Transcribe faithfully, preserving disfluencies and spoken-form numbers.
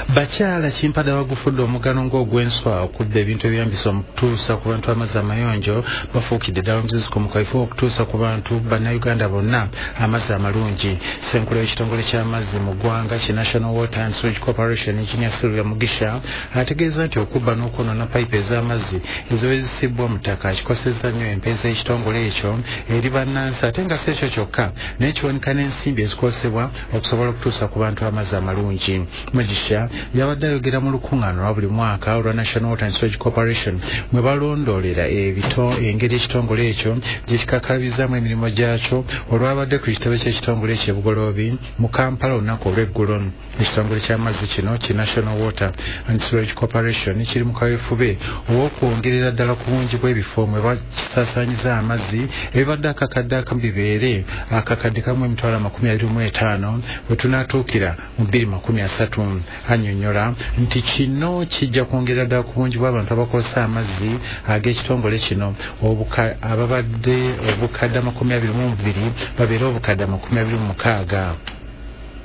Bakyala Kimpada bagufudde omugano ng'ogw'enswa okudda ebintu ebyambisa okutuusa ku bantu amazzi amayonjo bafuukidde ddala omuziziko mu kaifo okutuusa ku bantu bannayuganda bonna amazzi amalungi. Ssenkulu w'ekitongole ky'amazzi mu ggwanga ki National Water and Sewage Corporation Engineer Sylvia Mugisha ategeeza nti okubba n'okwonoona payipu ez'amazzi eziwezesebwa mu ttaka kikosezza nnyo empeeza y'ekitongole ekyo eri bannansi ate nga si ekyo kyokka naye kiwanika n'ensimbi ezikosebwa okusobola okutuusa ku bantu amazzi amalungi. Mugisha yabadde ayogera mu lukuŋŋaana lwa buli mwaka olwa National Water and Sewage Corporation mwe balondoolera engeri ekitongole ekyo gye kikakkalabizaamu emirimu gyakyo olwabadde ku kitebe ky'ekitongole ekyo e Bugoloobi mu Kampala olunaku olw'eggulo. Ekitongole ky'amazzi kino ki National Water and Sewage Corporation kiri mu kaweefube ow'okwongerera ddala ku bungi bw'ebifo mwe basaasaanyiza amazzi ebibadde akakadde akamu bibeere akakadde kamu emitwalo amakumi abiri mu etaano bwe tunaatuukira mu bbiri makumi asatu. Annyonnyola nti kino kijja kwongera ddala ku bungi bw'abantu abakozesa amazzi ag'ekitongole kino ababadde obukadde amakumi abiri mu bubiri babeere obukadde amakumi abiri mu mukaaga.